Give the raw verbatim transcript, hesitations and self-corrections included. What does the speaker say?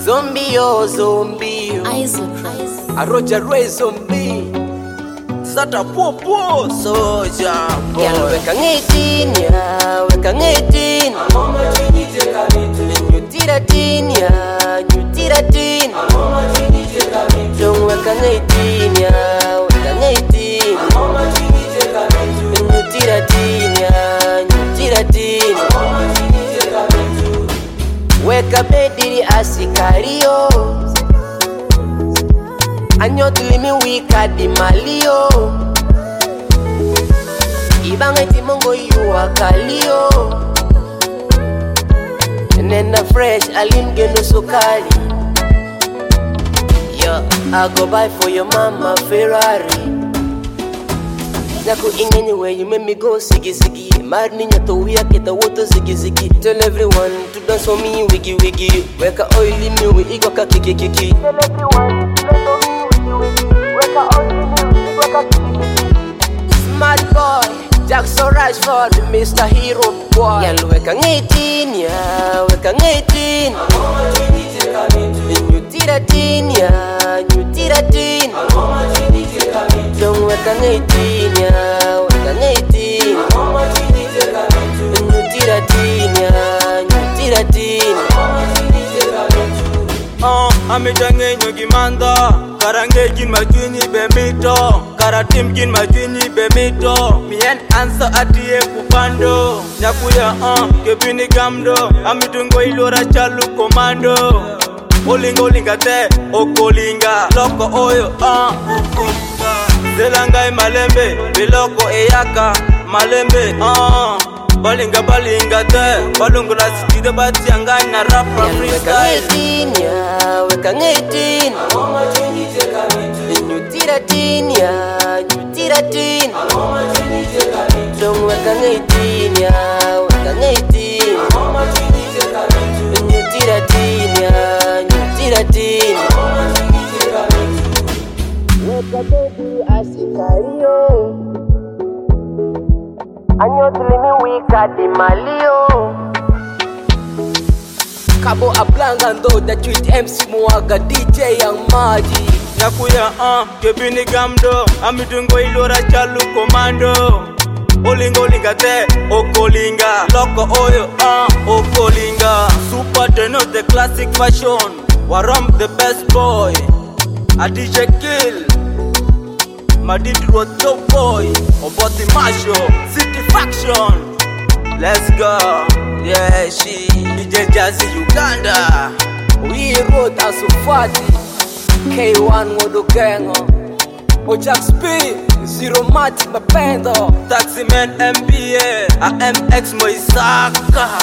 Zombie oh zombie A Roger Ray zombie Sata popo soja boy Yalo weka ngitini ya weka ngitini Mama chini teka mitu Nyutira tini ya nyutira tini Mama chini teka mitu Jong weka ngitini ya weka ngitini Mama chini teka mitu Nyutira tini ya nyutira tini Mama chini teka mitu Weka bediri asikario Anyot limi wika di malio Ibanga timongo yuwa kalio Nenda fresh alim gendo sukari Yo, I go buy for your mama Ferrari Naku ingeni where you make me go sigi sigi Marni nyato wia keta woto sigi sigi Tell everyone to dance for me wiggy wiggy Weka oili mi we igwa ka kiki kiki Tell everyone to dance for me wiggy wiggy Weka oili mi we igwa ka kiki kiki Smart boy, Jackson Rashford, Mister Hero boy Yalu weka ngitini ya, weka ngitini Mama chini teka mitu Nyutira tini ya, nyutira tini Mama chini teka mitu Jong weka ngitini ya, weka ngitini Mama chini teka mitu Nyutira tini ya, nyutira tini Mama chini teka mitu Uh, Amijange nyogimanda Karange kin majuni bemito Karatim kin majuni bemito Mien ansa atie kupando Nyakuya uh, kebini gamdo Amitungo ilora chalu komando Olinga olinga te, okolinga Loko oyo uh, okolinga Zelangai malembe, biloko eyaka Malembe uh, Balinga balinga te, balungula sikide bati angani na rapa freestyle Weka ngitini ya, weka ngitini Mama chini teka mitu Nyutira tini ya, nyutira tini Mama chini teka mitu Jong weka ngitini ya, weka ngitini Mama chini teka mitu Nyutira tini ya, nyutira tini Mama chini teka mitu Weka baby asikario Anyot limi wika di malio Cabo Ablanga ndo the tweet M C Muaga D J Young Maji Nyakuya uh, kebini gamdo Amitungo ilora chalu komando Olinga olinga te, okolinga Loko oyo uh, okolinga Super Teno the classic fashion Waram the best boy A D J Kill Madidi was dope boy Oboti Masho City Faction Let's go Yeah she D J Jazzy Uganda We wrote Asufati K one Wodo Gengo Ojak Speed Zero Mati Mapendo Taxi Man M B A A M X Moisaka